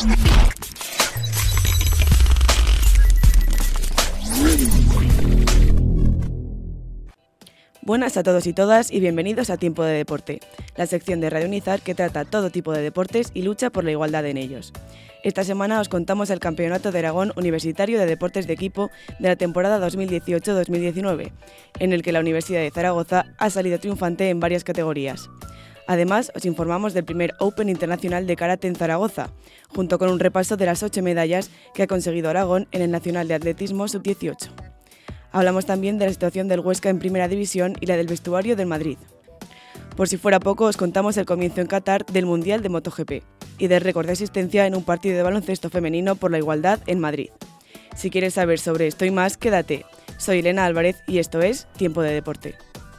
Buenas a todos y todas y bienvenidos a Tiempo de Deporte, la sección de Radio Unizar que trata todo tipo de deportes y lucha por la igualdad en ellos. Esta semana os contamos el Campeonato de Aragón Universitario de Deportes de Equipo de la temporada 2018-2019, en el que la Universidad de Zaragoza ha salido triunfante en varias categorías. Además, os informamos del primer Open Internacional de Karate en Zaragoza, junto con un repaso de las 8 medallas que ha conseguido Aragón en el Nacional de Atletismo Sub-18. Hablamos también de la situación del Huesca en Primera División y la del vestuario del Madrid. Por si fuera poco, os contamos el comienzo en Qatar del Mundial de MotoGP y del récord de asistencia en un partido de baloncesto femenino por la igualdad en Madrid. Si quieres saber sobre esto y más, quédate. Soy Elena Álvarez y esto es Tiempo de Deporte.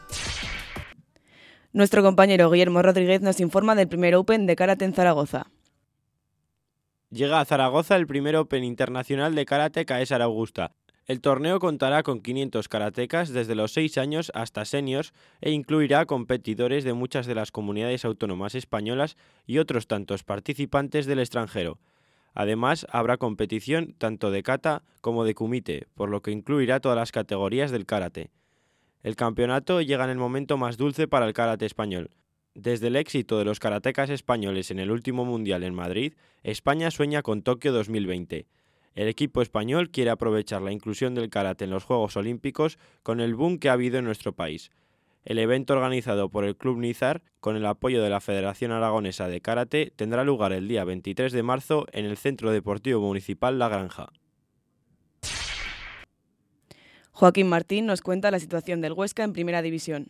Nuestro compañero Guillermo Rodríguez nos informa del primer Open de Karate en Zaragoza. Llega a Zaragoza el primer Open Internacional de Karate Caesar Augusta. El torneo contará con 500 karatecas desde los 6 años hasta seniors e incluirá competidores de muchas de las comunidades autónomas españolas y otros tantos participantes del extranjero. Además, habrá competición tanto de kata como de kumite, por lo que incluirá todas las categorías del karate. El campeonato llega en el momento más dulce para el karate español. Desde el éxito de los karatecas españoles en el último mundial en Madrid, España sueña con Tokio 2020. El equipo español quiere aprovechar la inclusión del karate en los Juegos Olímpicos con el boom que ha habido en nuestro país. El evento organizado por el Club Nizar, con el apoyo de la Federación Aragonesa de Karate, tendrá lugar el día 23 de marzo en el Centro Deportivo Municipal La Granja. Joaquín Martín nos cuenta la situación del Huesca en Primera División.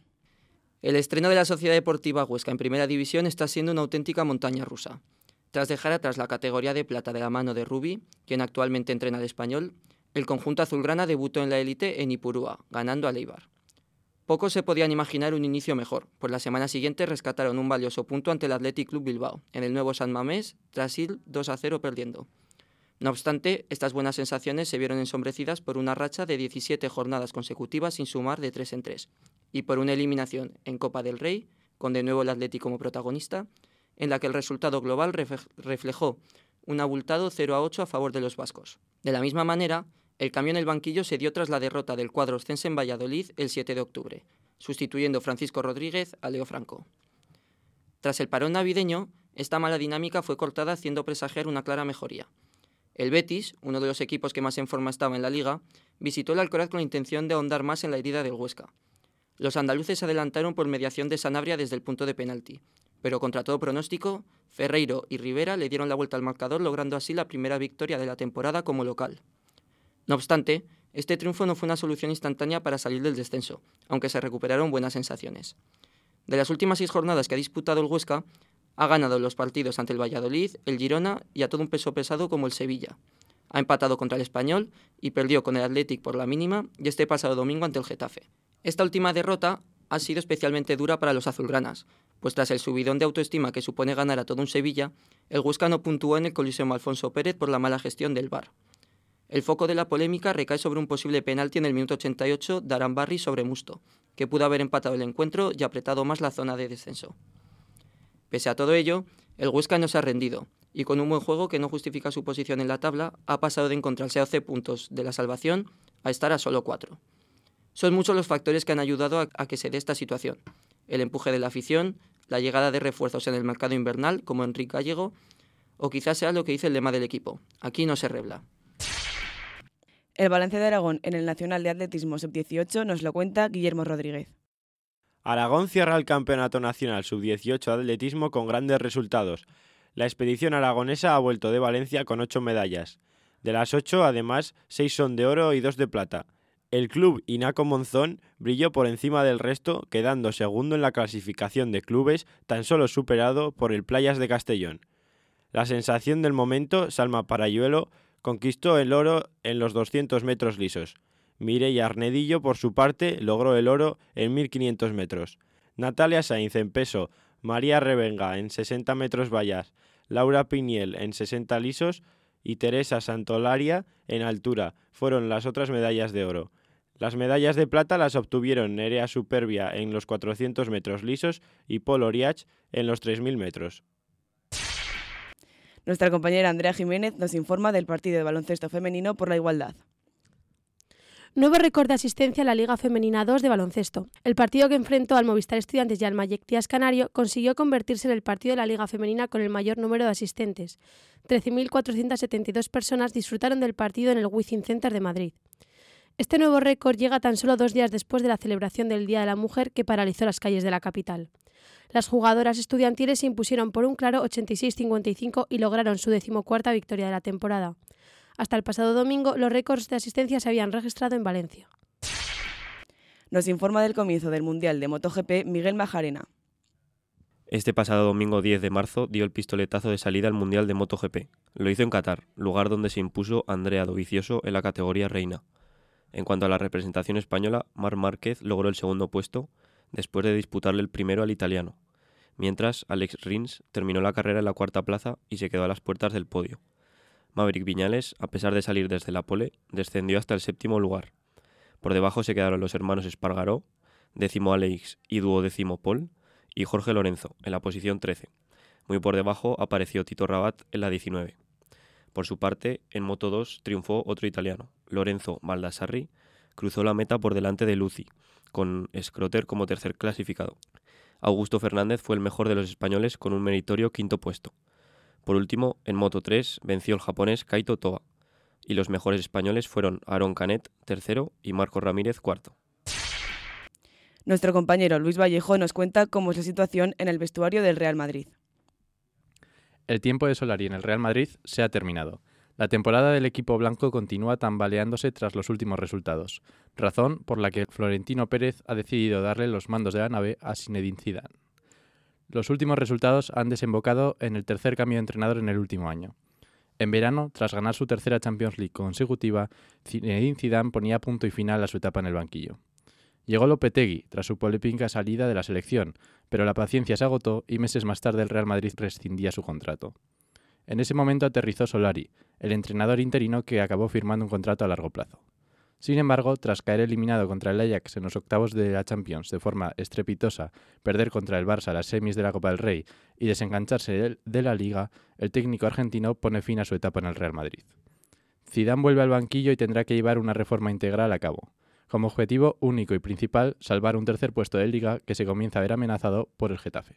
El estreno de la Sociedad Deportiva Huesca en Primera División está siendo una auténtica montaña rusa. Tras dejar atrás la categoría de plata de la mano de Rubi, quien actualmente entrena al Español, el conjunto azulgrana debutó en la élite en Ipurúa, ganando al Eibar. Pocos se podían imaginar un inicio mejor, pues la semana siguiente rescataron un valioso punto ante el Athletic Club Bilbao, en el nuevo San Mamés, tras ir 2-0 perdiendo. No obstante, estas buenas sensaciones se vieron ensombrecidas por una racha de 17 jornadas consecutivas sin sumar de 3 en 3, y por una eliminación en Copa del Rey, con de nuevo el Athletic como protagonista, en la que el resultado global reflejó un abultado 0-8 a favor de los vascos. De la misma manera, el cambio en el banquillo se dio tras la derrota del cuadro oscense en Valladolid el 7 de octubre, sustituyendo Francisco Rodríguez a Leo Franco. Tras el parón navideño, esta mala dinámica fue cortada haciendo presagiar una clara mejoría. El Betis, uno de los equipos que más en forma estaba en la liga, visitó el Alcoraz con la intención de ahondar más en la herida del Huesca. Los andaluces se adelantaron por mediación de Sanabria desde el punto de penalti, pero contra todo pronóstico, Ferreiro y Rivera le dieron la vuelta al marcador, logrando así la primera victoria de la temporada como local. No obstante, este triunfo no fue una solución instantánea para salir del descenso, aunque se recuperaron buenas sensaciones. De las últimas 6 jornadas que ha disputado el Huesca, ha ganado los partidos ante el Valladolid, el Girona y a todo un peso pesado como el Sevilla. Ha empatado contra el Español y perdió con el Athletic por la mínima y este pasado domingo ante el Getafe. Esta última derrota ha sido especialmente dura para los azulgranas, pues tras el subidón de autoestima que supone ganar a todo un Sevilla, el Huesca no puntuó en el Coliseum Alfonso Pérez por la mala gestión del VAR. El foco de la polémica recae sobre un posible penalti en el minuto 88 de Arambarri sobre Musto, que pudo haber empatado el encuentro y apretado más la zona de descenso. Pese a todo ello, el Huesca no se ha rendido, y con un buen juego que no justifica su posición en la tabla, ha pasado de encontrarse a 11 puntos de la salvación a estar a solo 4. Son muchos los factores que han ayudado a que se dé esta situación. El empuje de la afición, la llegada de refuerzos en el mercado invernal, como Enrique Gallego, o quizás sea lo que dice el lema del equipo: aquí no se rebla. El balance de Aragón en el Nacional de Atletismo Sub-18 nos lo cuenta Guillermo Rodríguez. Aragón cierra el Campeonato Nacional Sub-18 de Atletismo con grandes resultados. La expedición aragonesa ha vuelto de Valencia con 8 medallas. De las 8, además, 6 son de oro y 2 de plata. El club Inaco Monzón brilló por encima del resto, quedando segundo en la clasificación de clubes, tan solo superado por el Playas de Castellón. La sensación del momento, Salma Parayuelo, conquistó el oro en los 200 metros lisos. Mireia Arnedillo, por su parte, logró el oro en 1500 metros. Natalia Sainz en peso, María Revenga en 60 metros vallas, Laura Piñel en 60 lisos y Teresa Santolaria en altura fueron las otras medallas de oro. Las medallas de plata las obtuvieron Nerea Superbia en los 400 metros lisos y Paul Oriach en los 3000 metros. Nuestra compañera Andrea Jiménez nos informa del partido de baloncesto femenino por la igualdad. Nuevo récord de asistencia a la Liga Femenina 2 de baloncesto. El partido que enfrentó al Movistar Estudiantes y al Mayec Tías Canario consiguió convertirse en el partido de la Liga Femenina con el mayor número de asistentes. 13.472 personas disfrutaron del partido en el Wizzing Center de Madrid. Este nuevo récord llega tan solo 2 días después de la celebración del Día de la Mujer que paralizó las calles de la capital. Las jugadoras estudiantiles se impusieron por un claro 86-55 y lograron su 14ª victoria de la temporada. Hasta el pasado domingo, los récords de asistencia se habían registrado en Valencia. Nos informa del comienzo del Mundial de MotoGP Miguel Majarena. Este pasado domingo 10 de marzo dio el pistoletazo de salida al Mundial de MotoGP. Lo hizo en Qatar, lugar donde se impuso Andrea Dovizioso en la categoría reina. En cuanto a la representación española, Marc Márquez logró el segundo puesto después de disputarle el primero al italiano, mientras Alex Rins terminó la carrera en la 4ª plaza y se quedó a las puertas del podio. Maverick Viñales, a pesar de salir desde la pole, descendió hasta el 7º lugar. Por debajo se quedaron los hermanos Espargaró, 10º Alex y 12º Paul, y Jorge Lorenzo, en la posición 13. Muy por debajo apareció Tito Rabat en la 19. Por su parte, en Moto 2 triunfó otro italiano, Lorenzo Baldassarri, cruzó la meta por delante de Luzi, con Scroter como tercer clasificado. Augusto Fernández fue el mejor de los españoles con un meritorio 5º puesto. Por último, en Moto 3 venció el japonés Kaito Toba, y los mejores españoles fueron Aaron Canet, tercero, y Marcos Ramírez, cuarto. Nuestro compañero Luis Vallejo nos cuenta cómo es la situación en el vestuario del Real Madrid. El tiempo de Solari en el Real Madrid se ha terminado. La temporada del equipo blanco continúa tambaleándose tras los últimos resultados, razón por la que Florentino Pérez ha decidido darle los mandos de la nave a Zinedine Zidane. Los últimos resultados han desembocado en el tercer cambio de entrenador en el último año. En verano, tras ganar su tercera Champions League consecutiva, Zinedine Zidane ponía punto y final a su etapa en el banquillo. Llegó Lopetegui, tras su polémica salida de la selección, pero la paciencia se agotó y meses más tarde el Real Madrid rescindía su contrato. En ese momento aterrizó Solari, el entrenador interino que acabó firmando un contrato a largo plazo. Sin embargo, tras caer eliminado contra el Ajax en los octavos de la Champions de forma estrepitosa, perder contra el Barça las semis de la Copa del Rey y desengancharse de la Liga, el técnico argentino pone fin a su etapa en el Real Madrid. Zidane vuelve al banquillo y tendrá que llevar una reforma integral a cabo. Como objetivo único y principal, salvar un tercer puesto de Liga que se comienza a ver amenazado por el Getafe.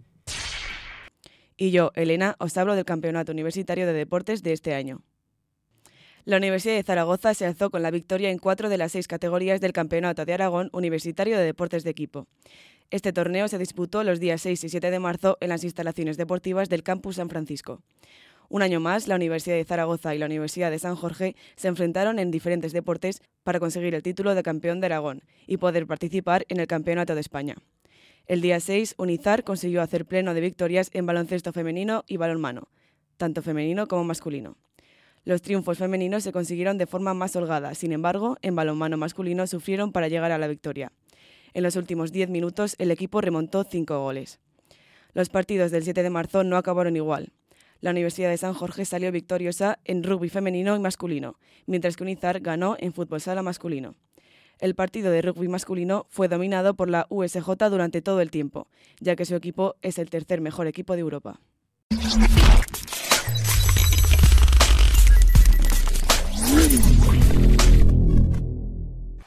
Y yo, Elena, os hablo del Campeonato Universitario de Deportes de este año. La Universidad de Zaragoza se alzó con la victoria en 4 de las 6 categorías del Campeonato de Aragón Universitario de Deportes de Equipo. Este torneo se disputó los días 6 y 7 de marzo en las instalaciones deportivas del Campus San Francisco. Un año más, la Universidad de Zaragoza y la Universidad de San Jorge se enfrentaron en diferentes deportes para conseguir el título de campeón de Aragón y poder participar en el Campeonato de España. El día 6, Unizar consiguió hacer pleno de victorias en baloncesto femenino y balonmano, tanto femenino como masculino. Los triunfos femeninos se consiguieron de forma más holgada, sin embargo, en balonmano masculino sufrieron para llegar a la victoria. En los últimos 10 minutos, el equipo remontó 5 goles. Los partidos del 7 de marzo no acabaron igual. La Universidad de San Jorge salió victoriosa en rugby femenino y masculino, mientras que Unizar ganó en fútbol sala masculino. El partido de rugby masculino fue dominado por la USJ durante todo el tiempo, ya que su equipo es el tercer mejor equipo de Europa.